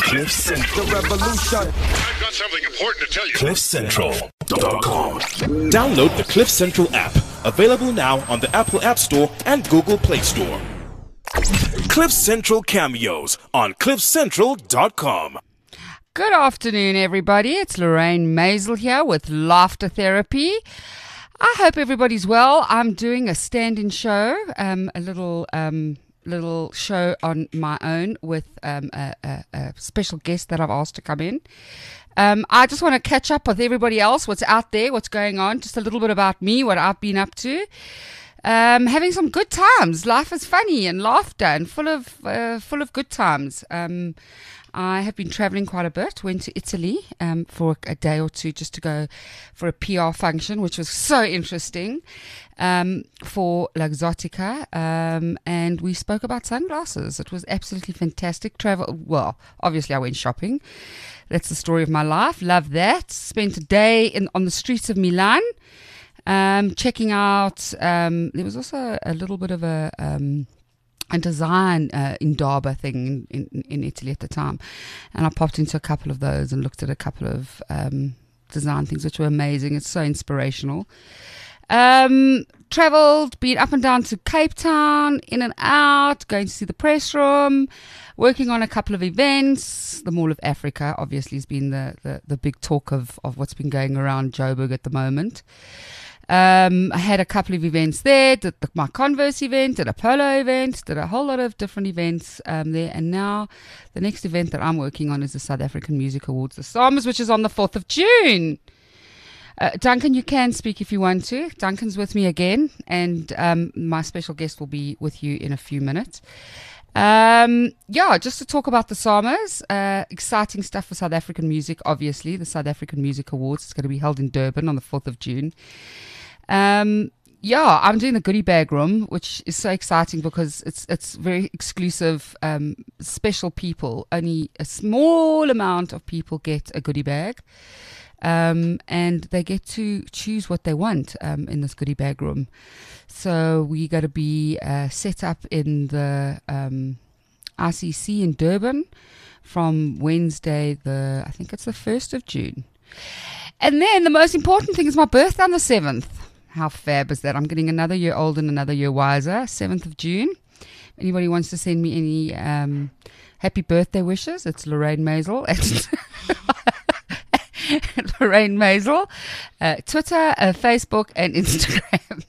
Cliff Central. The revolution. I've got something important to tell you. CliffCentral.com. Download the Cliff Central app. Available now on the Apple App Store and Google Play Store. Cliff Central cameos on CliffCentral.com. Good afternoon, everybody. It's Lorraine Maisel here with Laughter Therapy. I hope everybody's well. I'm doing a stand-in show, a little show on my own with a special guest that I've asked to come in. I just want to catch up with everybody else, what's out there, what's going on, just a little bit about me, what I've been up to. Having some good times. Life is funny and laughter and full of good times. I have been traveling quite a bit. Went to Italy for a day or two just to go for a PR function, which was so interesting, for L'Exotica. And we spoke about sunglasses. It was absolutely fantastic. Well, obviously I went shopping. That's the story of my life. Love that. Spent a day on the streets of Milan, checking out. There was also a little bit of a design Indaba thing in Italy at the time, and I popped into a couple of those and looked at a couple of design things which were amazing. It's so inspirational. Traveled, been up and down to Cape Town, in and out, going to see the press room, working on a couple of events. The Mall of Africa obviously has been the big talk of what's been going around Joburg at the moment. I had a couple of events there, did my Converse event, did a polo event, did a whole lot of different events there. And now the next event that I'm working on is the South African Music Awards, the SAMAs, which is on the 4th of June. Duncan, you can speak if you want to. Duncan's with me again, and my special guest will be with you in a few minutes. Just to talk about the SAMAs, exciting stuff for South African music, obviously, the South African Music Awards. It's going to be held in Durban on the 4th of June. I'm doing the goodie bag room, which is so exciting because it's very exclusive, special people. Only a small amount of people get a goodie bag, and they get to choose what they want in this goodie bag room. So we got to be set up in the ICC in Durban from Wednesday, I think it's the 1st of June. And then the most important thing is my birthday on the 7th. How fab is that? I'm getting another year older and another year wiser. 7th of June. If anybody wants to send me any happy birthday wishes, it's Lorraine Maisel Lorraine Maisel, Twitter, Facebook, and Instagram.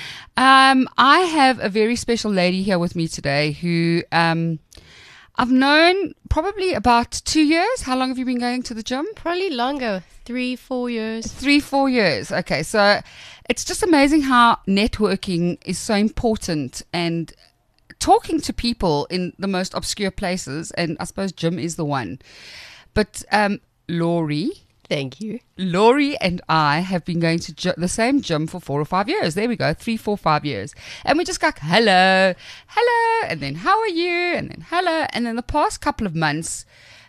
I have a very special lady here with me today who I've known probably about 2 years. How long have you been going to the gym? Probably longer, 3-4 years. 3-4 years. Okay, so it's just amazing how networking is so important and talking to people in the most obscure places, and I suppose gym is the one. But Laurie... Thank you. Laurie and I have been going to the same gym for 4 or 5 years. There we go, 3, 4, 5 years. And we just go, hello, and then how are you? And then hello. And then the past couple of months,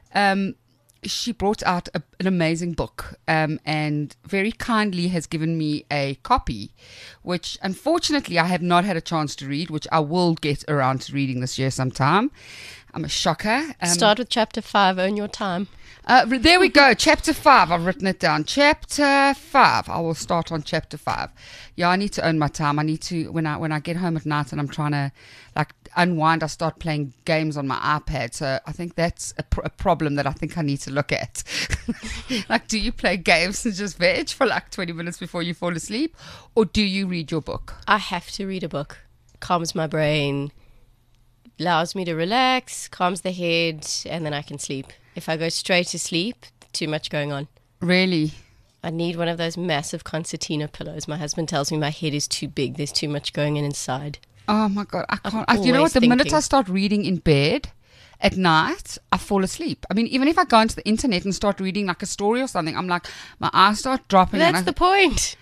she brought out an amazing book and very kindly has given me a copy, which unfortunately I have not had a chance to read, which I will get around to reading this year sometime. I'm a shocker. Start with chapter 5, Own Your Time. There we go. Chapter 5. I've written it down. Chapter 5. I will start on chapter 5. Yeah, I need to own my time. I need to, when I get home at night and I'm trying to unwind, I start playing games on my iPad. So I think that's a problem that I think I need to look at. Do you play games and just veg for 20 minutes before you fall asleep? Or do you read your book? I have to read a book. Calms my brain, allows me to relax, calms the head, and then I can sleep. If I go straight to sleep, too much going on. Really? I need one of those massive concertina pillows. My husband tells me my head is too big. The's too much going in inside. Oh, my God. I can't. You know what? The minute I start reading in bed at night, I fall asleep. I mean, even if I go onto the internet and start reading a story or something, I'm like, my eyes start dropping. That's the point.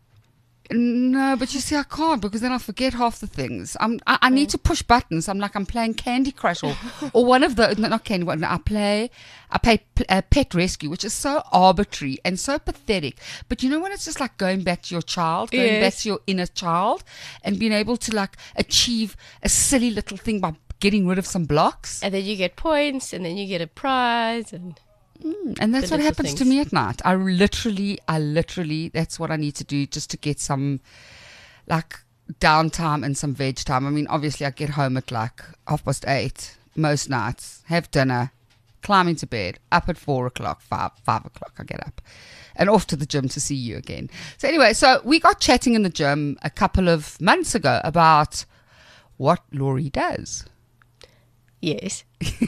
No, but you see, I can't because then I forget half the things. I need to push buttons. I'm playing Candy Crush or one of the, not Candy, I play Pet Rescue, which is so arbitrary and so pathetic. But you know when it's just going back to your child, going back to your inner child and being able to achieve a silly little thing by getting rid of some blocks. And then you get points, and then you get a prize, and And that's the what little happens to things. me at night. I literally, that's what I need to do just to get some, like, downtime and some veg time. I mean, obviously, I get home at like 8:30 most nights, have dinner, climb into bed, up at 4 o'clock, 5 o'clock, I get up. And off to the gym to see you again. So anyway, so we got chatting in the gym a couple of months ago about what Laurie does. yes.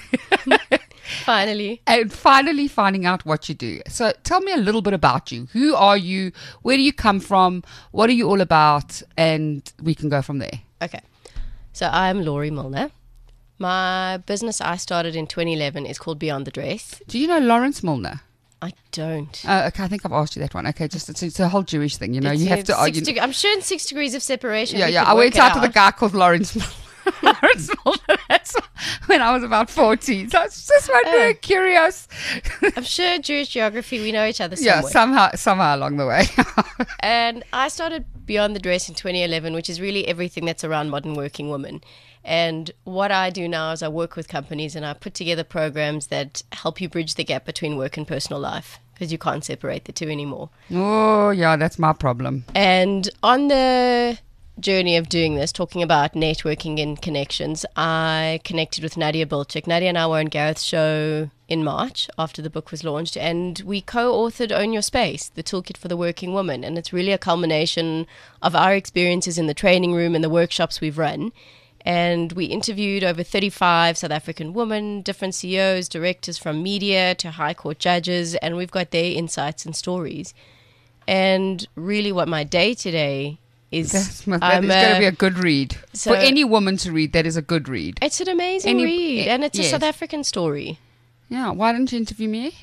Finally. And finally finding out what you do. So tell me a little bit about you. Who are you? Where do you come from? What are you all about? And we can go from there. Okay. So I'm Laurie Milner. My business I started in 2011 is called Beyond the Dress. Do you know Lawrence Milner? I don't. Okay, I think I've asked you that one. Okay, just it's a whole Jewish thing, you know. It's- You have it's to argue. I'm sure in 6 degrees of separation. Yeah, we yeah. could I work went it out with a guy called Lawrence Milner. Lawrence Milner. That's when I was about 14. So it's just very curious. I'm sure Jewish geography, we know each other Yeah, somewhere. somehow along the way. And I started Beyond the Dress in 2011, which is really everything that's around modern working women. And what I do now is I work with companies and I put together programs that help you bridge the gap between work and personal life, because you can't separate the two anymore. Oh, yeah, that's my problem. And on the journey of doing this, talking about networking and connections, I connected with Nadia Bilchik. Nadia and I were on Gareth's show in March after the book was launched, and we co-authored Own Your Space, the toolkit for the working woman. And it's really a culmination of our experiences in the training room and the workshops we've run. And we interviewed over 35 South African women, different CEOs, directors from media to high court judges, and we've got their insights and stories. And really what my day-to-day is, That is going to be a good read. So- For any woman to read, that is a good read. it's an amazing read, and it's a yes. South African story. Yeah, why didn't you interview me?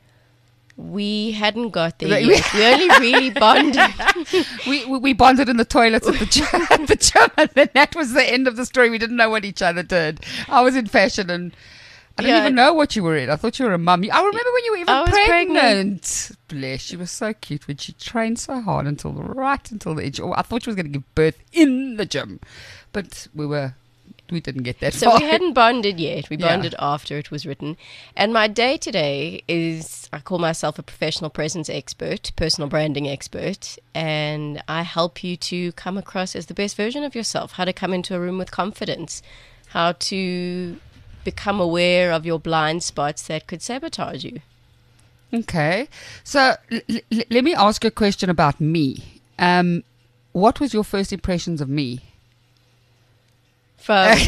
We hadn't got there Right. yet. We only really bonded. We bonded in the toilets at the gym, and then that was the end of the story. We didn't know what each other did. I was in fashion, and I didn't Yeah. even know what you were in. I thought you were a mummy. I remember when you were I even was pregnant. Bless, she was so cute when she trained so hard until the edge. Oh, I thought she was going to give birth in the gym, but we didn't get that So far. we hadn't bonded yet. We Yeah. bonded after it was written. And my day-to-day is, I call myself a professional presence expert, personal branding expert, and I help you to come across as the best version of yourself, how to come into a room with confidence, how to become aware of your blind spots that could sabotage you. Okay, so let me ask you a question about me. What was your first impressions of me? From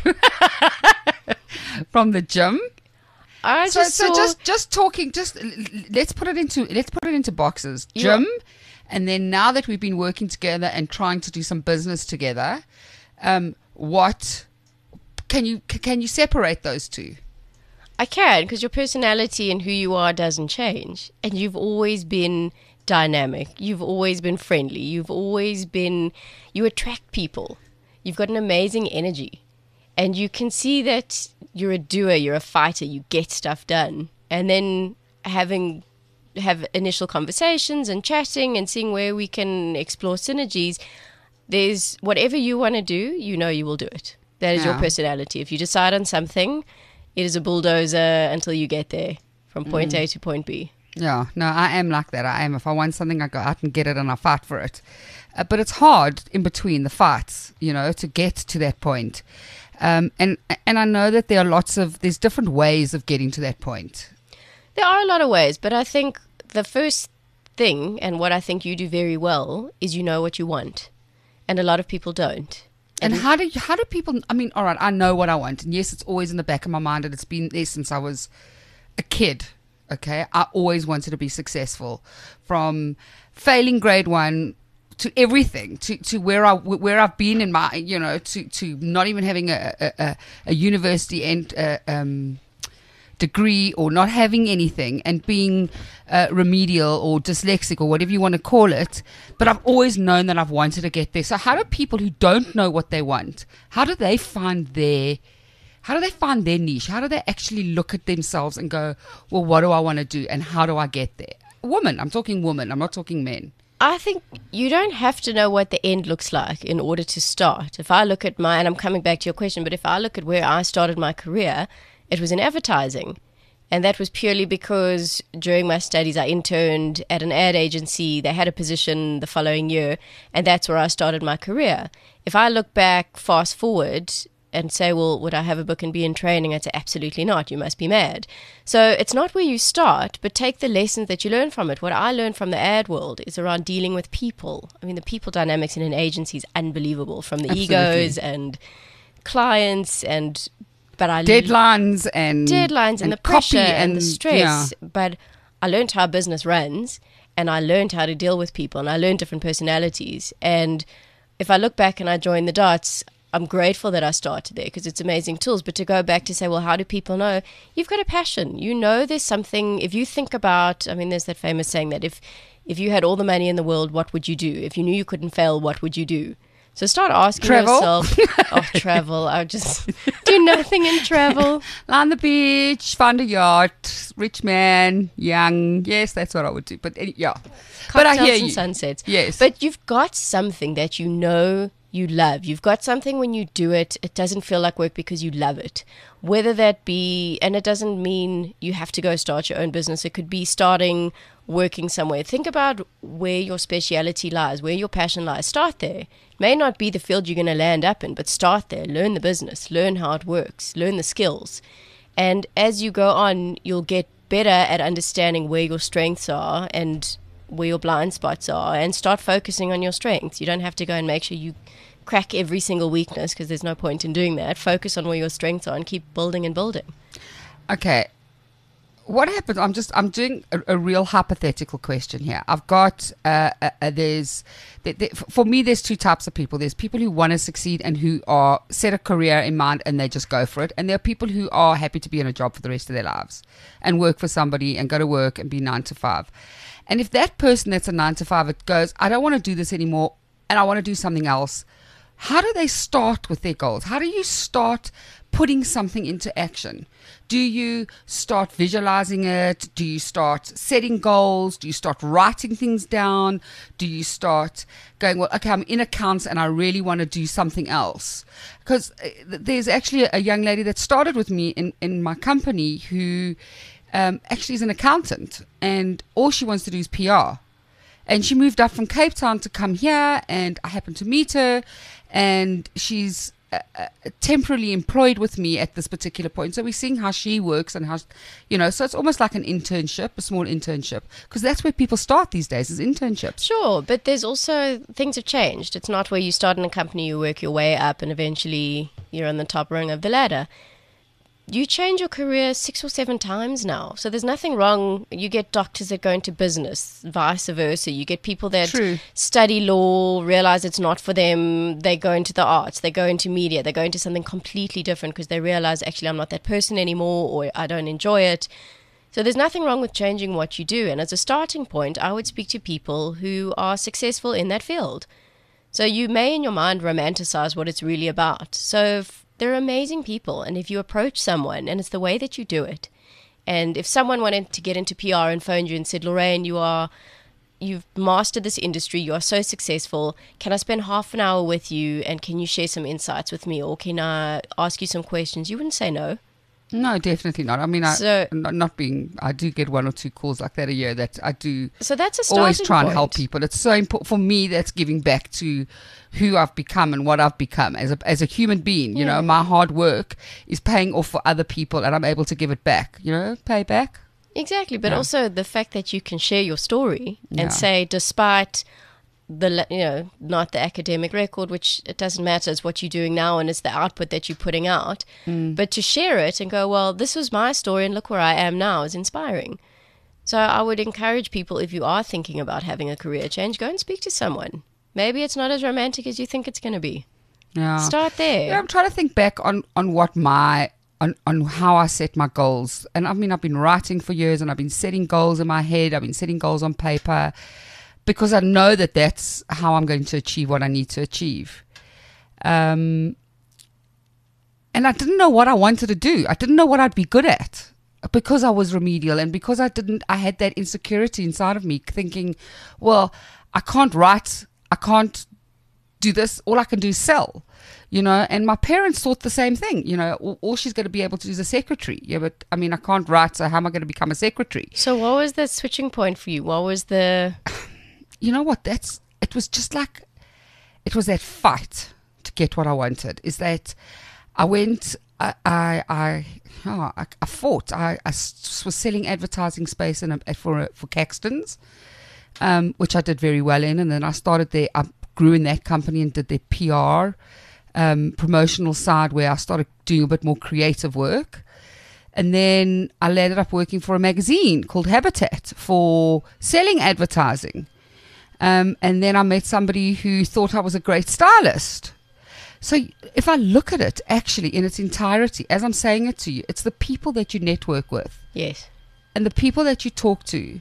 From the gym? I So, just so saw, just talking. Let's put it into boxes. Yeah. Gym, and then now that we've been working together and trying to do some business together, what can you separate those two? I can, because your personality and who you are doesn't change. And you've always been dynamic. You've always been friendly. You attract people. You've got an amazing energy. And you can see that you're a doer, you're a fighter, you get stuff done. And then have initial conversations and chatting and seeing where we can explore synergies. There's whatever you want to do, you know you will do it. That is your Yeah. personality. If you decide on something, it is a bulldozer until you get there from point A to point B. Yeah, no, I am like that. I am. If I want something, I go out and get it and I fight for it. But it's hard in between the fights, you know, to get to that point. And I know that there's different ways of getting to that point. There are a lot of ways, but I think the first thing, and what I think you do very well, is you know what you want. And a lot of people don't. And how do people? I mean, all right, I know what I want, and yes, it's always in the back of my mind, and it's been there since I was a kid. Okay, I always wanted to be successful, from failing grade 1 to everything, to where I've been in my, you know, to not even having a university and degree, or not having anything, and being remedial or dyslexic or whatever you want to call it. But I've always known that I've wanted to get there. So how do people who don't know what they want, how do they find their niche? How do they actually look at themselves and go, well, what do I want to do and how do I get there? Woman, I'm talking woman, I'm not talking men. I think you don't have to know what the end looks like in order to start. If I look at and I'm coming back to your question, but if I look at where I started my career, it was in advertising. And that was purely because during my studies, I interned at an ad agency. They had a position the following year, and that's where I started my career. If I look back, fast forward, and say, well, would I have a book and be in training? I'd say, absolutely not. You must be mad. So it's not where you start, but take the lessons that you learn from it. What I learned from the ad world is around dealing with people. I mean, the people dynamics in an agency is unbelievable, from the egos and clients but deadlines and the pressure and the stress. Yeah. But I learned how business runs, and I learned how to deal with people, and I learned different personalities. And if I look back and I join the dots, I'm grateful that I started there because it's amazing tools. But to go back to say, well, how do people know? You've got a passion. You know there's something. If you think about, I mean, there's that famous saying that if you had all the money in the world, what would you do? If you knew you couldn't fail, what would you do? So start asking yourself, travel. I would just do nothing in travel. Lie on the beach, find a yacht, rich man, young. Yes, that's what I would do. But yeah. But I hear you. Sunsets. Yes. But you've got something that you know you love. You've got something when you do it, it doesn't feel like work because you love it. Whether that be, and it doesn't mean you have to go start your own business. It could be starting working somewhere. Think about where your speciality lies, where your passion lies. Start there. It may not be the field you're going to land up in, but start there. Learn the business. Learn how it works. Learn the skills. And as you go on, you'll get better at understanding where your strengths are and where your blind spots are, and start focusing on your strengths. You don't have to go and make sure you crack every single weakness, because there's no point in doing that. Focus on where your strengths are and keep building and building. Okay. What happens? I'm doing a real hypothetical question here. I've got for me, there's two types of people. There's people who want to succeed and who are set a career in mind and they just go for it. And there are people who are happy to be in a job for the rest of their lives and work for somebody and go to work and be 9 to 5. And if that person that's a 9 to 5 it goes, I don't want to do this anymore and I want to do something else, how do they start with their goals? How do you start putting something into action? Do you start visualizing it? Do you start setting goals? Do you start writing things down? Do you start going, well, okay, I'm in accounts and I really want to do something else? Because there's actually a young lady that started with me in my company who actually is an accountant, and all she wants to do is PR. And she moved up from Cape Town to come here, and I happened to meet her, and she's temporarily employed with me at this particular point. So we're seeing how she works and how, so it's almost like an internship, a small internship, because that's where people start these days, is internships. Sure, but there's also, things have changed. It's not where you start in a company, you work your way up, and eventually you're on the top rung of the ladder. You change your career 6 or 7 times now. So there's nothing wrong. You get doctors that go into business, vice versa. You get people that study law, realize it's not for them. They go into the arts. They go into media. They go into something completely different because they realize, actually, I'm not that person anymore, or I don't enjoy it. So there's nothing wrong with changing what you do. And as a starting point, I would speak to people who are successful in that field. So you may, in your mind, romanticize what it's really about. So they're amazing people, and if you approach someone, and it's the way that you do it, and if someone wanted to get into PR and phoned you and said, Lorraine, you've mastered this industry, you are so successful, can I spend half an hour with you, and can you share some insights with me, or can I ask you some questions? You wouldn't say no. No, definitely not. I mean, I do get 1 or 2 calls like that a year that I do. So that's a starting always try and point. help people. It's so important for me. That's giving back to who I've become and what I've become as a human being. My hard work is paying off for other people, and I'm able to give it back. Pay back. Exactly, but also the fact that you can share your story and say, despite not the academic record, which it doesn't matter, it's what you're doing now and it's the output that you're putting out, but to share it and go, well, this was my story and look where I am now, is inspiring. So I would encourage people, if you are thinking about having a career change, go and speak to someone. Maybe it's not as romantic as you think it's going to be. Yeah. Start there. Yeah, I'm trying to think back on what on how I set my goals. And I mean, I've been writing for years and I've been setting goals in my head. I've been setting goals on paper, because I know that that's how I'm going to achieve what I need to achieve. And I didn't know what I wanted to do. I didn't know what I'd be good at, because I was remedial, and because I had that insecurity inside of me thinking, well, I can't write, I can't do this. All I can do is sell, and my parents thought the same thing. All she's going to be able to do is a secretary. Yeah, but I mean, I can't write, so how am I going to become a secretary? So what was the switching point for you? What was the... You know what? It was just like, it was that fight to get what I wanted. Is that I went, I fought. I was selling advertising space for Caxton's, which I did very well in. And then I started there. I grew in that company and did their PR promotional side, where I started doing a bit more creative work. And then I landed up working for a magazine called Habitat for selling advertising. And then I met somebody who thought I was a great stylist. So if I look at it actually in its entirety, as I'm saying it to you, it's the people that you network with. Yes. And the people that you talk to.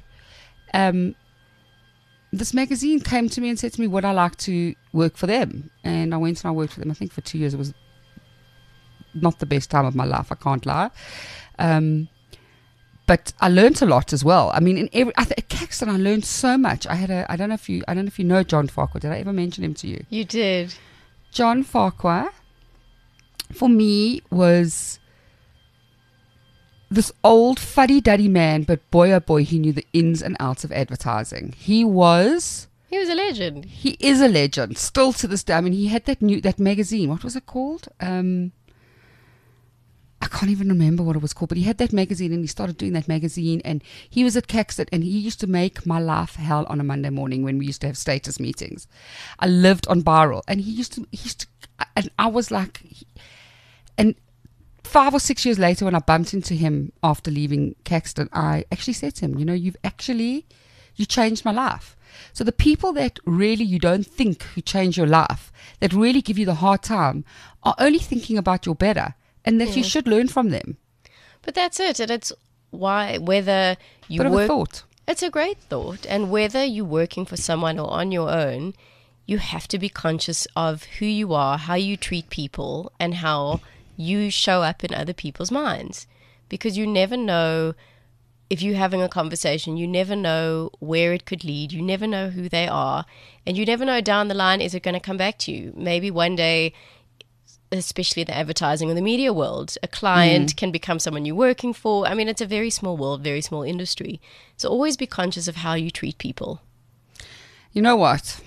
This magazine came to me and said to me, would I like to work for them? And I went and I worked for them, I think for 2 years. It was not the best time of my life, I can't lie. But I learned a lot as well. I mean, at Caxton, I learned so much. I don't know if you know John Farquhar. Did I ever mention him to you? You did. John Farquhar, for me, was this old fuddy-duddy man, but boy oh boy, he knew the ins and outs of advertising. He was a legend. He is a legend, still to this day. I mean, he had that magazine. What was it called? I can't even remember what it was called, but he had that magazine and he started doing that magazine, and he was at Caxton, and he used to make my life hell on a Monday morning when we used to have status meetings. I lived on Byrrell, and he used to, and I was like, and 5 or 6 years later when I bumped into him after leaving Caxton, I actually said to him, you changed my life. So the people that really you don't think who change your life, that really give you the hard time, are only thinking about your better. And that you should learn from them. But that's it. And it's why, whether you work... Bit of a thought. It's a great thought. And whether you're working for someone or on your own, you have to be conscious of who you are, how you treat people, and how you show up in other people's minds. Because you never know, if you're having a conversation, you never know where it could lead. You never know who they are. And you never know down the line, is it going to come back to you? Maybe one day, especially the advertising or the media world, a client can become someone you're working for. I mean, it's a very small world, very small industry. So always be conscious of how you treat people. You know what?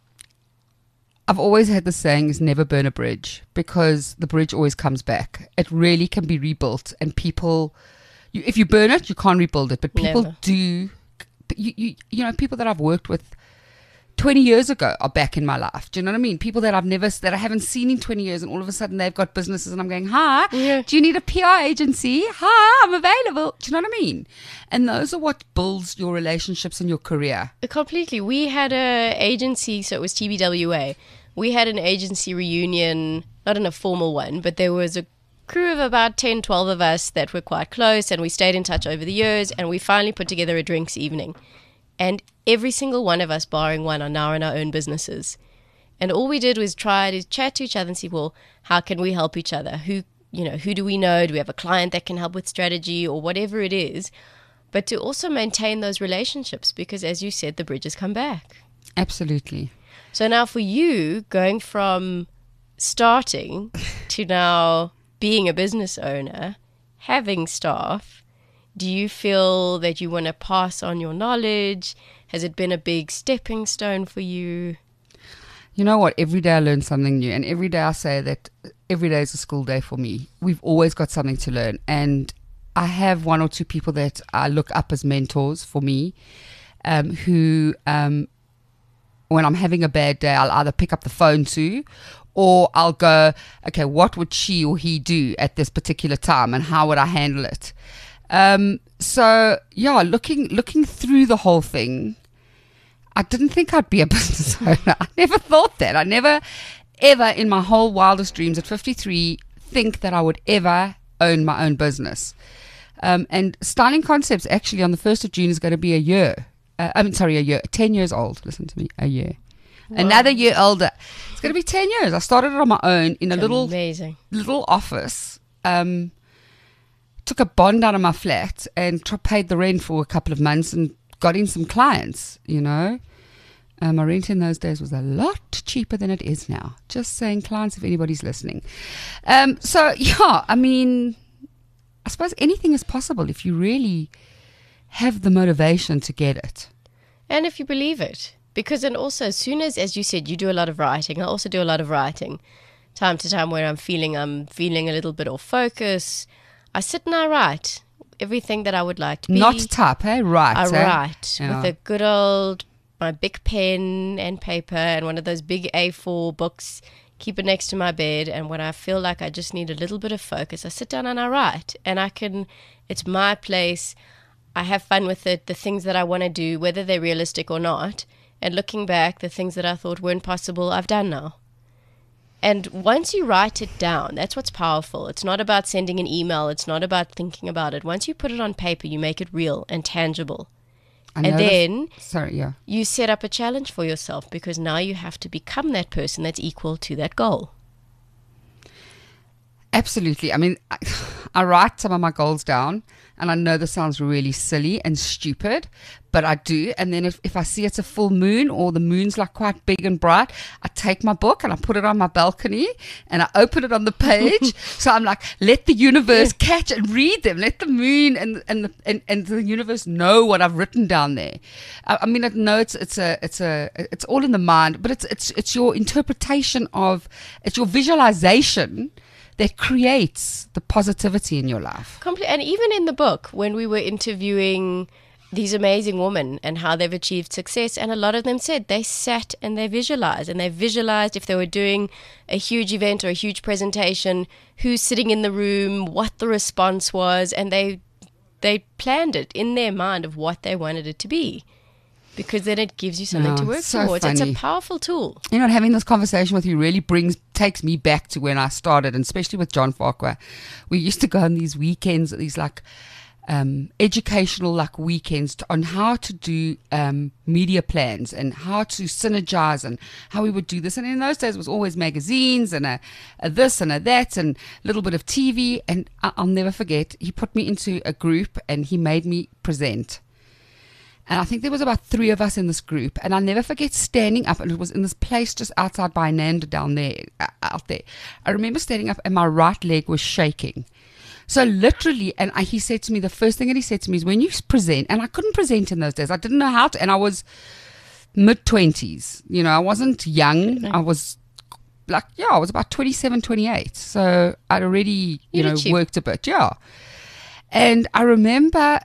I've always had the saying is never burn a bridge, because the bridge always comes back. It really can be rebuilt, and people, if you burn it, you can't rebuild it. But people Never. do. People that I've worked with 20 years ago are back in my life. Do you know what I mean? People that I haven't seen in 20 years, and all of a sudden they've got businesses, and I'm going, hi, do you need a PR agency? Hi, I'm available. Do you know what I mean? And those are what builds your relationships and your career. Completely. We had a agency, so it was TBWA. We had an agency reunion, not in a formal one, but there was a crew of about 10, 12 of us that were quite close, and we stayed in touch over the years, and we finally put together a drinks evening. And every single one of us, barring one, are now in our own businesses. And all we did was try to chat to each other and see, well, how can we help each other? Who do we know? Do we have a client that can help with strategy or whatever it is? But to also maintain those relationships, because as you said, the bridges come back. Absolutely. So now for you, going from starting to now being a business owner, having staff, do you feel that you want to pass on your knowledge? Has it been a big stepping stone for you? You know what? Every day I learn something new. And every day I say that every day is a school day for me. We've always got something to learn. And I have one or two people that I look up as mentors for me, who, when I'm having a bad day, I'll either pick up the phone to, or I'll go, okay, what would she or he do at this particular time, and how would I handle it? So yeah, looking through the whole thing, I didn't think I'd be a business owner. I never thought that. I never, ever in my whole wildest dreams at 53 think that I would ever own my own business. And Styling Concepts actually on the 1st of June is going to be a year. 10 years old. Listen to me, a year. Wow. Another year older. It's going to be 10 years. I started it on my own in a little office. Took a bond out of my flat and paid the rent for a couple of months and got in some clients, My rent in those days was a lot cheaper than it is now. Just saying, clients, if anybody's listening. So, yeah, I mean, I suppose anything is possible if you really have the motivation to get it. And if you believe it. Because then also, as soon as you said, you do a lot of writing. I also do a lot of writing. Time to time where I'm feeling a little bit off focus. I sit and I write everything that I would like to be. Not type, eh? Write. I write with a good old, my big pen and paper and one of those big A4 books. Keep it next to my bed. And when I feel like I just need a little bit of focus, I sit down and I write. And it's my place. I have fun with it. The things that I want to do, whether they're realistic or not. And looking back, the things that I thought weren't possible, I've done now. And once you write it down, that's what's powerful. It's not about sending an email. It's not about thinking about it. Once you put it on paper, you make it real and tangible. And then you set up a challenge for yourself because now you have to become that person that's equal to that goal. Absolutely. I mean, I write some of my goals down, and I know this sounds really silly and stupid, but I do. And then if I see it's a full moon or the moon's like quite big and bright, I take my book and I put it on my balcony and I open it on the page. So I'm like, let the universe catch and read them. Let the moon and the universe know what I've written down there. I mean, I know it's all in the mind, but it's your interpretation it's your visualization that creates the positivity in your life. And even in the book, when we were interviewing these amazing women and how they've achieved success, and a lot of them said they sat and they visualized if they were doing a huge event or a huge presentation, who's sitting in the room, what the response was, and they planned it in their mind of what they wanted it to be. Because then it gives you something to work towards. Funny. It's a powerful tool. You know, having this conversation with you really takes me back to when I started, and especially with John Farquhar. We used to go on these weekends, these educational weekends on how to do media plans and how to synergize and how we would do this. And in those days, it was always magazines and a this and a that and a little bit of TV. And I'll never forget, he put me into a group and he made me present. And I think there was about 3 of us in this group. And I'll never forget standing up, and it was in this place just outside by Nanda out there. I remember standing up and my right leg was shaking. So literally, and he said to me, the first thing that he said to me is, when you present, and I couldn't present in those days. I didn't know how to, and I was mid-20s. You know, I wasn't young. I was I was about 27, 28. So I'd already, worked a bit. Yeah. And I remember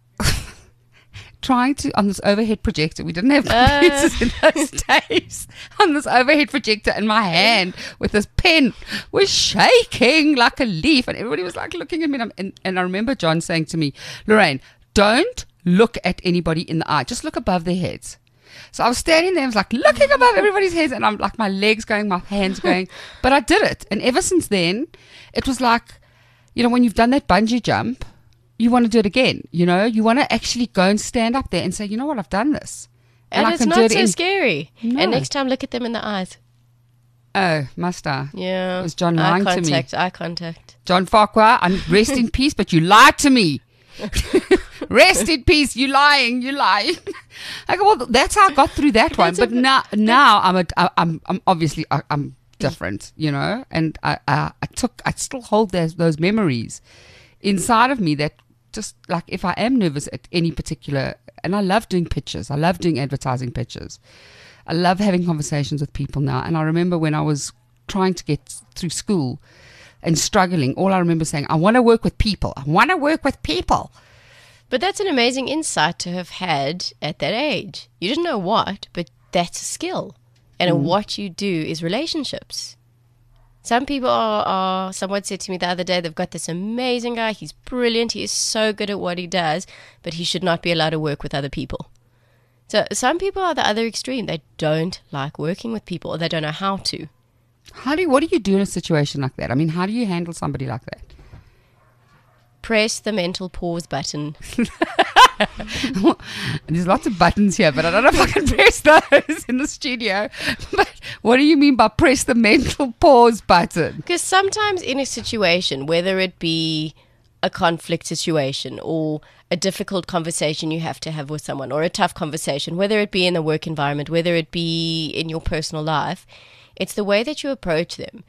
trying to, on this overhead projector, we didn't have computers in those days, on this overhead projector, and my hand with this pen was shaking like a leaf, and everybody was looking at me, and I remember John saying to me, Lorraine, don't look at anybody in the eye, just look above their heads. So I was standing there, I was looking above everybody's heads, and I'm my legs going, my hands going, but I did it. And ever since then, it was when you've done that bungee jump, you want to do it again, you want to actually go and stand up there and say, you know what, I've done this. And I it's can not do it so scary. No. And next time, look at them in the eyes. Oh, must I? Yeah. It was John lying to me. Eye contact. John Farquhar, rest in peace, but you lied to me. Rest in peace, you lying. Well, that's how I got through that one. But now I'm obviously I'm different, and I still hold those memories inside of me that just if I am nervous at any particular, and I love doing pitches, I love doing advertising pitches, I love having conversations with people now. And I remember when I was trying to get through school and struggling, all I remember saying, I want to work with people. But that's an amazing insight to have had at that age. You didn't know what, but that's a skill. And what you do is relationships. Some people someone said to me the other day, they've got this amazing guy. He's brilliant. He is so good at what he does, but he should not be allowed to work with other people. So some people are the other extreme. They don't like working with people, or they don't know how to. What do you do in a situation like that? I mean, how do you handle somebody like that? Press the mental pause button. There's lots of buttons here, but I don't know if I can press those in the studio. But what do you mean by press the mental pause button? Because sometimes in a situation, whether it be a conflict situation or a difficult conversation you have to have with someone, or a tough conversation, whether it be in the work environment, whether it be in your personal life, it's the way that you approach them.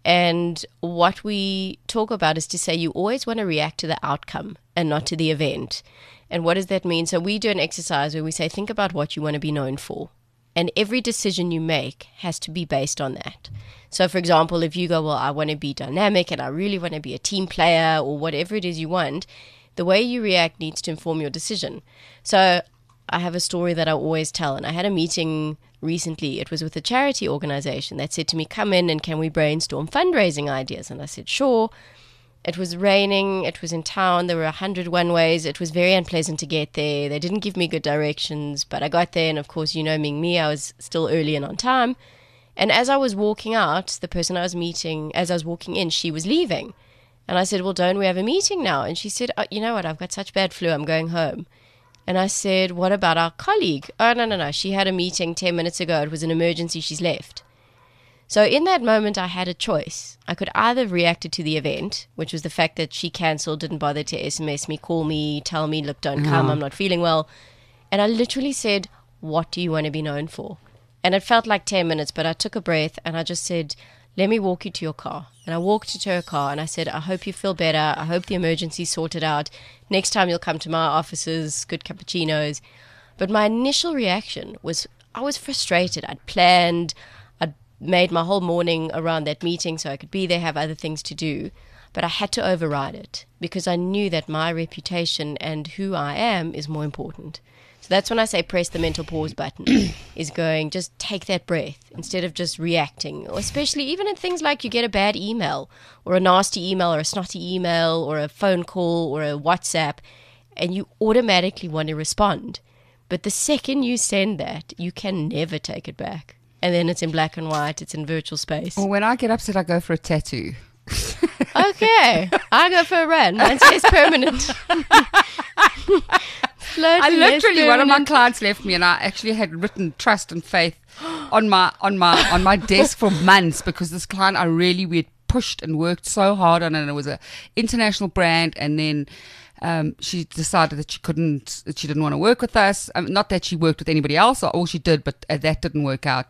And what we talk about is to say you always want to react to the outcome and not to the event. And what does that mean? So we do an exercise where we say, think about what you want to be known for. And every decision you make has to be based on that. So, for example, if you go, well, I want to be dynamic and I really want to be a team player, or whatever it is you want, the way you react needs to inform your decision. So I have a story that I always tell, and I had a meeting recently. It was with a charity organization that said to me, come in and can we brainstorm fundraising ideas? And I said, sure. It was raining. It was in town. There were 100 one-ways. It was very unpleasant to get there. They didn't give me good directions, but I got there, and of course, you know me, I was still early and on time. And as I was walking out, the person I was meeting, as I was walking in, she was leaving. And I said, well, don't we have a meeting now? And she said, oh, you know what, I've got such bad flu, I'm going home. And I said, what about our colleague? Oh, no, she had a meeting 10 minutes ago. It was an emergency, she's left. So in that moment, I had a choice. I could either have reacted to the event, which was the fact that she cancelled, didn't bother to SMS me, call me, tell me, look, don't come, I'm not feeling well. And I literally said, what do you want to be known for? And it felt like 10 minutes, but I took a breath and I just said, let me walk you to your car. And I walked her to her car and I said, I hope you feel better. I hope the emergency's sorted out. Next time you'll come to my offices, good cappuccinos. But my initial reaction was, I was frustrated. I'd planned, I'd made my whole morning around that meeting so I could be there, have other things to do. But I had to override it because I knew that my reputation and who I am is more important. So that's when I say press the mental pause button, is going, just take that breath instead of just reacting. Or especially even in things like you get a bad email or a nasty email or a snotty email or a phone call or a WhatsApp, and you automatically want to respond. But the second you send that, you can never take it back. And then it's in black and white, it's in virtual space. Well, when I get upset, I go for a tattoo. Okay, I go for a run. Mine says permanent. I literally, one of my clients left me, and I actually had written trust and faith on my desk for months, because this client we had pushed and worked so hard on it, and it was an international brand, and then she decided that she didn't want to work with us. Not that she worked with anybody else, or all she did, but that didn't work out.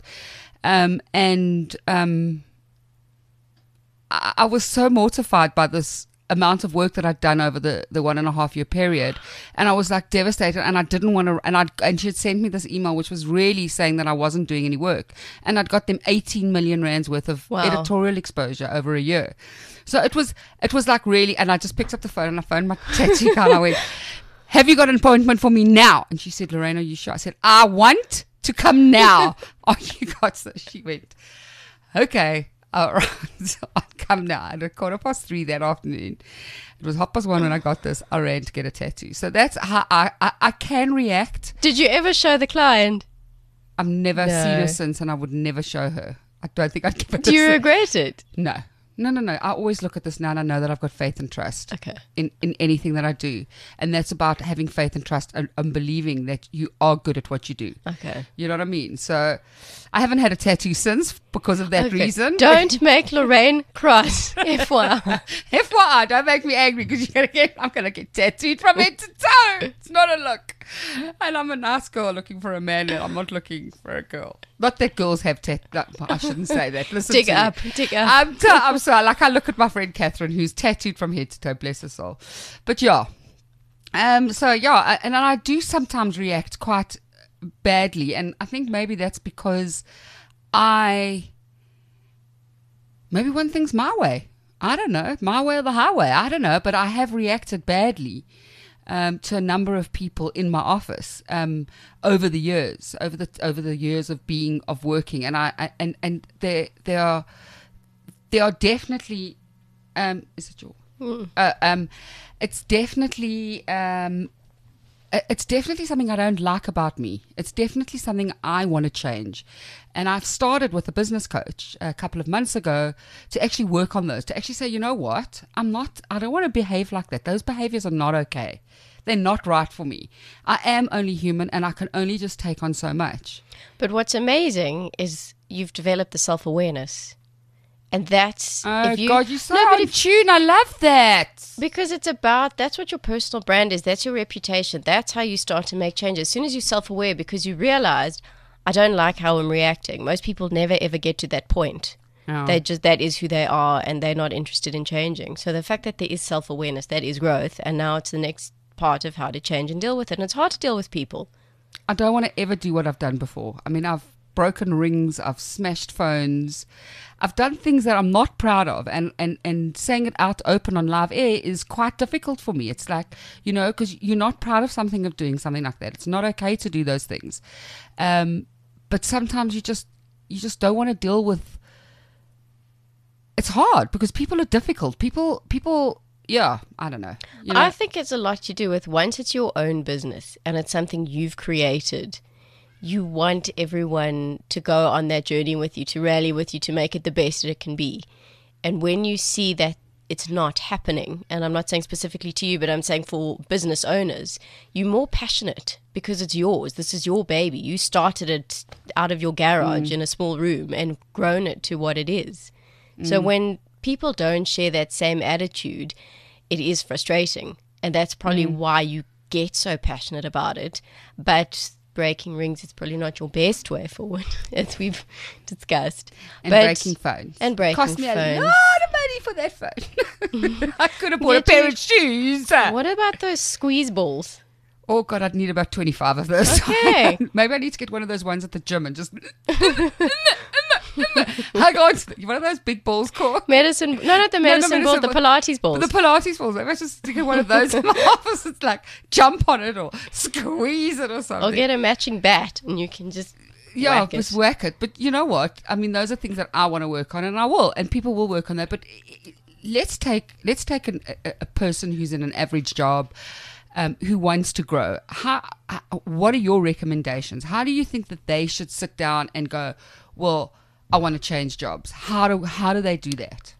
I was so mortified by this amount of work that I'd done over the 1.5 year period, and I was like devastated, and I didn't want to, and she had sent me this email which was really saying that I wasn't doing any work, and I'd got them 18 million rands worth of editorial exposure over a year. So it was like really, and I just picked up the phone and I phoned my tattoo girl and I went, have you got an appointment for me now? And she said, Lorraine, are you sure? I said, I want to come now. Oh, you got so. She went, okay. All right, so I'll come now. At 3:15 that afternoon. It was 1:30 when I got this. I ran to get a tattoo. So that's how I can react. Did you ever show the client? I've never seen her since, and I would never show her. I don't think I'd give it. Do you regret it? No. I always look at this now, and I know that I've got faith and trust in anything that I do. And that's about having faith and trust and believing that you are good at what you do. Okay. You know what I mean? So I haven't had a tattoo since because of that reason. Don't make Lorraine cross. FYI. FYI, don't make me angry, because I'm going to get tattooed from head to toe. It's not a look. And I'm a nice girl looking for a man, and I'm not looking for a girl. Not that girls have I shouldn't say that. Listen dig to up. I'm sorry. Like, I look at my friend Catherine, who's tattooed from head to toe, bless her soul. But yeah. And I do sometimes react quite badly, and I think maybe that's because maybe one thing's my way. I don't know, my way or the highway. I don't know, but I have reacted badly to a number of people in my office over the years of working, and there are definitely is it your it's definitely something I don't like about me. It's definitely something I want to change. And I've started with a business coach a couple of months ago to actually work on those, to actually say, you know what? I don't want to behave like that. Those behaviors are not okay. They're not right for me. I am only human, and I can only just take on so much. But what's amazing is you've developed the self-awareness. And that's Oh, God, you're so in tune. I love that. because it's about, that's what your personal brand is. That's your reputation. That's how you start to make changes. As soon as you're self-aware, because you realized, I don't like how I'm reacting. Most people never ever get to that point. Oh. That is who they are, and they're not interested in changing. So the fact that there is self-awareness, that is growth. And now it's the next part of how to change and deal with it. And it's hard to deal with people. I don't want to ever do what I've done before. I mean, I've broken rings, I've smashed phones, I've done things that I'm not proud of, and saying it out open on live air is quite difficult for me. It's like, because you're not proud of doing something like that. It's not okay to do those things. But sometimes you just don't want to deal with. It's hard because people are difficult. People. Yeah, I don't know. I think it's a lot to do with, once it's your own business and it's something you've created, you want everyone to go on that journey with you, to rally with you, to make it the best that it can be. And when you see that it's not happening, and I'm not saying specifically to you, but I'm saying for business owners, you're more passionate because it's yours. This is your baby. You started it out of your garage in a small room and grown it to what it is. So when people don't share that same attitude, it is frustrating. And that's probably why you get so passionate about it. But breaking rings is probably not your best way forward, as we've discussed. And breaking phones. And breaking Cost me phones. a lot of money for that phone. I could have bought a pair of shoes. What about those squeeze balls? Oh, God, I'd need about 25 of those. Okay. Maybe I need to get one of those ones at the gym and just... Hang on. One of those big balls called... Medicine... No, not the medicine ball, the Pilates balls. The Pilates balls. Maybe I just get one of those in my office. It's like jump on it or squeeze it or something. Or get a matching bat and you can just whack it. Just whack it. But you know what? I mean, those are things that I want to work on, and I will. And people will work on that. But let's take a person who's in an average job, who wants to grow. What are your recommendations? How do you think that they should sit down and go, well, I want to change jobs? How do they do that?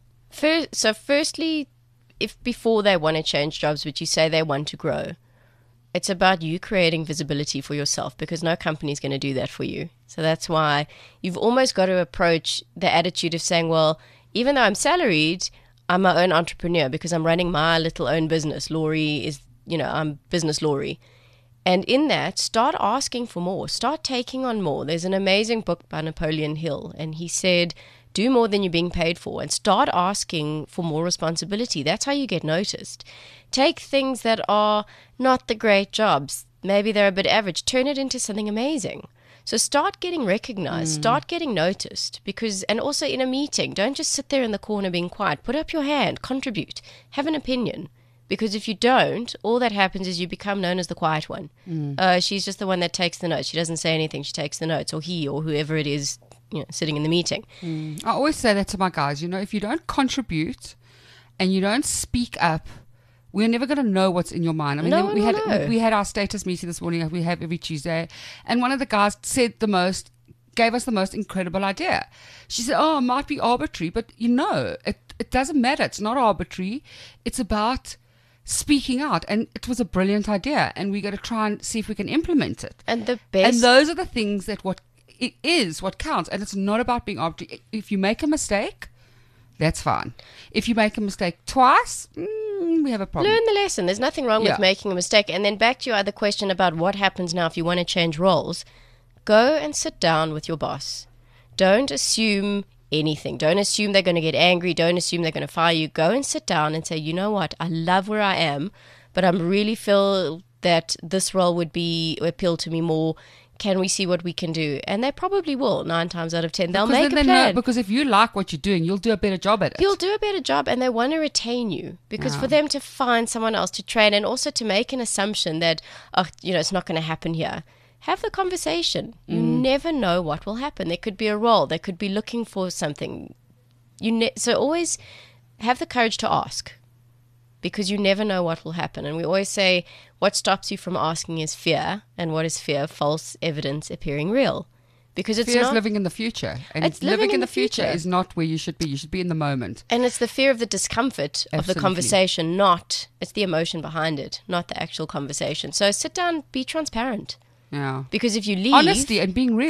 Firstly, if before they want to change jobs, but you say they want to grow, it's about you creating visibility for yourself, because no company is going to do that for you. So that's why you've almost got to approach the attitude of saying, well, even though I'm salaried, I'm my own entrepreneur because I'm running my little own business. Laurie is, I'm business Laurie. And in that, start asking for more. Start taking on more. There's an amazing book by Napoleon Hill, and he said, do more than you're being paid for and start asking for more responsibility. That's how you get noticed. Take things that are not the great jobs. Maybe they're a bit average. Turn it into something amazing. So start getting recognized. Start getting noticed. And also in a meeting, don't just sit there in the corner being quiet. Put up your hand. Contribute. Have an opinion. Because if you don't, all that happens is you become known as the quiet one. She's just the one that takes the notes. She doesn't say anything. She takes the notes, or he, or whoever it is, sitting in the meeting. I always say that to my guys. If you don't contribute and you don't speak up, we're never going to know what's in your mind. I mean, we had our status meeting this morning. We have every Tuesday, and one of the guys gave us the most incredible idea. She said, "Oh, it might be arbitrary, but it doesn't matter. It's not arbitrary. It's about speaking out." And it was a brilliant idea, and we're going to try and see if we can implement it. And those are the things that what counts. And it's not about being arbitrary. If you make a mistake, that's fine. If you make a mistake twice, we have a problem. Learn the lesson. There's nothing wrong with making a mistake. And then back to your other question about what happens now if you want to change roles. Go and sit down with your boss. Don't assume anything. Don't assume they're going to get angry. Don't assume they're going to fire you. Go and sit down and say, you know what, I love where I am, but I really feel that this role would appeal to me more. Can we see what we can do? And they probably will. 9 times out of 10, they'll make a plan. Because if you like what you're doing, you'll do a better job at it. You'll do a better job, and they want to retain you. Because for them to find someone else to train, and also to make an assumption that, it's not going to happen here. Have the conversation. You never know what will happen. There could be a role. They could be looking for something. So always have the courage to ask, because you never know what will happen. And we always say, what stops you from asking is fear. And what is fear? False evidence appearing real. Because it's fear is living in the future. And it's living in the future is not where you should be. You should be in the moment. And it's the fear of the discomfort of the conversation, it's the emotion behind it, not the actual conversation. So sit down, be transparent. Yeah. Because if you leave... Honesty and being real.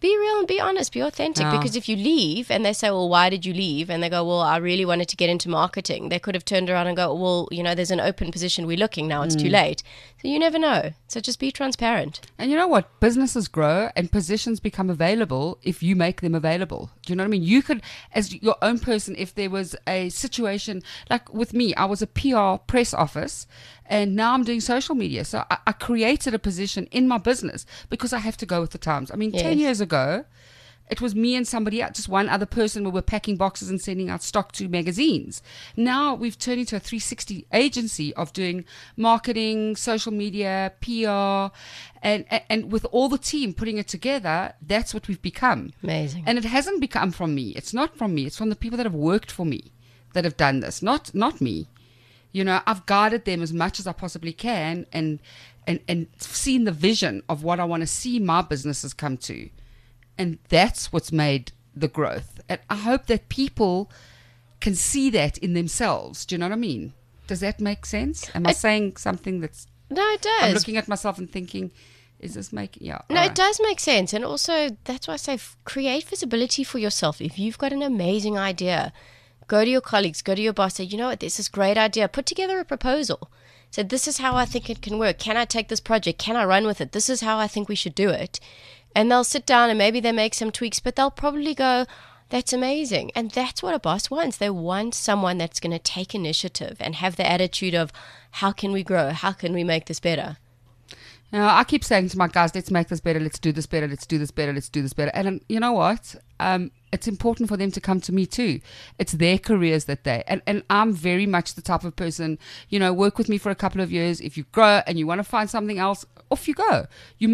Be real and be honest, be authentic. Yeah. Because if you leave and they say, well, why did you leave? And they go, well, I really wanted to get into marketing. They could have turned around and go, well, there's an open position. We're looking now. It's too late. So you never know. So just be transparent. And you know what? Businesses grow and positions become available if you make them available. Do you know what I mean? You could, as your own person, if there was a situation, like with me, I was a PR press office and now I'm doing social media. So I created a position in my business because I have to go with the times. I mean, 10 years ago, it was me and somebody else, just one other person. We were packing boxes and sending out stock to magazines. Now we've turned into a 360 agency of doing marketing, social media, PR, and with all the team putting it together, that's what we've become. Amazing. And it hasn't become from me. It's not from me. It's from the people that have worked for me that have done this, not me. I've guided them as much as I possibly can and seen the vision of what I want to see my businesses come to. And that's what's made the growth. And I hope that people can see that in themselves. Do you know what I mean? Does that make sense? Am I saying something that's... No, it does. I'm looking at myself and thinking, is this making... Yeah. No, it does make sense. And also, that's why I say create visibility for yourself. If you've got an amazing idea, go to your colleagues, go to your boss, say, you know what, this is a great idea. Put together a proposal. Say, this is how I think it can work. Can I take this project? Can I run with it? This is how I think we should do it. And they'll sit down and maybe they make some tweaks, but they'll probably go, that's amazing. And that's what a boss wants. They want someone that's going to take initiative and have the attitude of, how can we grow? How can we make this better? I keep saying to my guys, let's make this better, let's do this better, let's do this better, let's do this better. And you know what? It's important for them to come to me too. It's their careers that and I'm very much the type of person, work with me for a couple of years. If you grow and you want to find something else, off you go.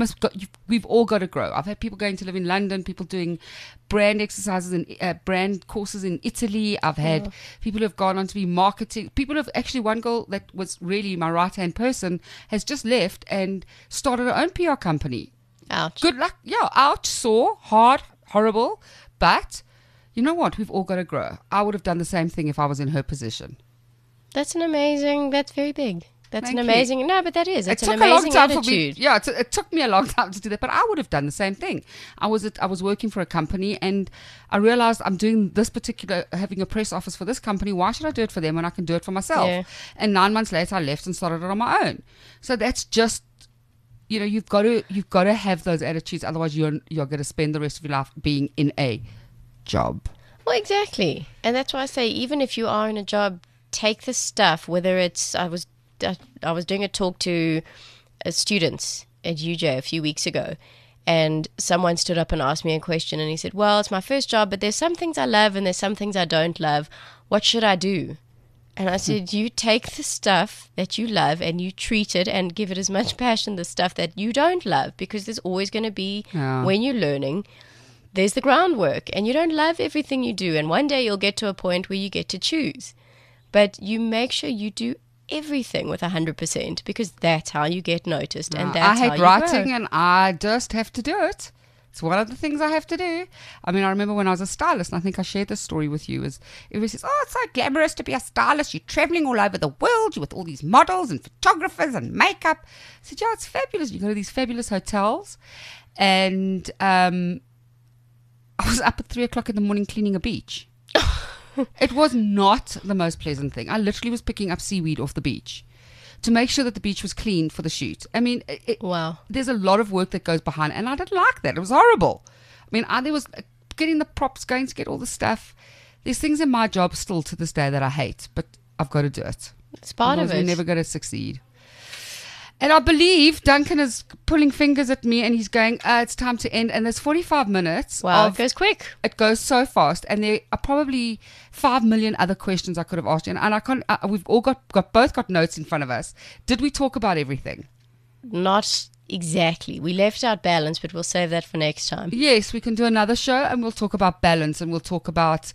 We've all got to grow. I've had people going to live in London, people doing brand exercises and brand courses in Italy. I've had people who have gone on to be marketing. People have actually, one girl that was really my right-hand person has just left and started her own PR company. Ouch. Good luck. Yeah, ouch, sore, hard, horrible. But you know what? We've all got to grow. I would have done the same thing if I was in her position. That's very big. That's Thank an you. amazing, no, but that is, it's an took a long amazing time attitude. for me. Yeah, it took me a long time to do that, but I would have done the same thing. I was working for a company and I realized I'm doing this particular, having a press office for this company. Why should I do it for them when I can do it for myself? Yeah. And 9 months later, I left and started it on my own. So that's just, you've got to have those attitudes. Otherwise, you're going to spend the rest of your life being in a job. Well, exactly. And that's why I say, even if you are in a job, take the stuff, whether it's, I was doing a talk to students at UJ a few weeks ago, and someone stood up and asked me a question, and he said, well, it's my first job, but there's some things I love and there's some things I don't love. What should I do? And I said, you take the stuff that you love and you treat it and give it as much passion, the stuff that you don't love, because there's always going to be, when you're learning, there's the groundwork, and you don't love everything you do. And one day you'll get to a point where you get to choose. But you make sure you do everything with 100%, because that's how you get noticed, and that's how you I hate writing, grow. and I just have to do it. It's one of the things I have to do. I mean, I remember when I was a stylist, and I think I shared this story with you, is everybody says, oh, it's so glamorous to be a stylist. You're traveling all over the world. You're with all these models and photographers and makeup. I said, yeah, it's fabulous. You go to these fabulous hotels. And I was up at 3 o'clock in the morning cleaning a beach. It was not the most pleasant thing. I literally was picking up seaweed off the beach to make sure that the beach was clean for the shoot. I mean, Wow. there's a lot of work that goes behind, and I didn't like that. It was horrible. I mean, there was getting the props, going to get all the stuff. There's things in my job still to this day that I hate, but I've got to do it. It's part of Otherwise it. we're never going to succeed. And I believe Duncan is pulling fingers at me and he's going, it's time to end. And there's 45 minutes. Wow, it goes quick. It goes so fast. And there are probably 5 million other questions I could have asked you. And I can't, we've all both got notes in front of us. Did we talk about everything? Not exactly. We left out balance, but we'll save that for next time. Yes, we can do another show and we'll talk about balance, and we'll talk about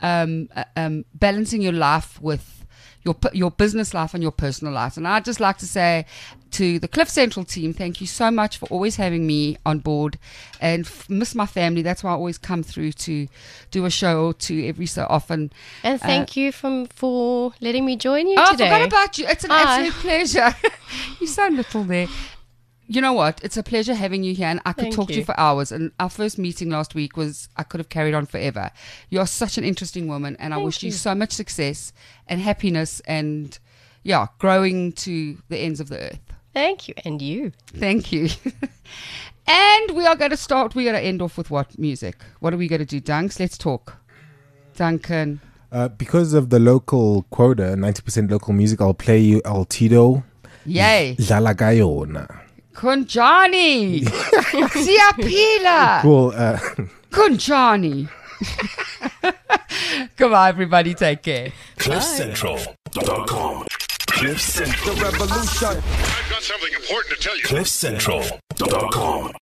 balancing your life with your business life and your personal life. And I'd just like to say to the Cliff Central team, thank you so much for always having me on board, and miss my family. That's why I always come through to do a show or two every so often. And thank you for letting me join you Oh, today. I forgot about you. It's an Hi. absolute pleasure. You're so little there. You know what? It's a pleasure having you here, and I could Thank talk to you. you for hours. And our first meeting last week I could have carried on forever. You're such an interesting woman, and I wish you so much success and happiness and, growing to the ends of the earth. Thank you. And you. Thank you. And we are going to end off with what music? What are we going to do, Dunks? Let's talk. Duncan. Because of the local quota, 90% local music, I'll play you Altido. Yay. Dlala Gayona. Kunjani. Siapila. Cool. Kunjani. Goodbye, everybody. Take care. CliffCentral.com. Cliff Central. I've got something important to tell you. CliffCentral.com.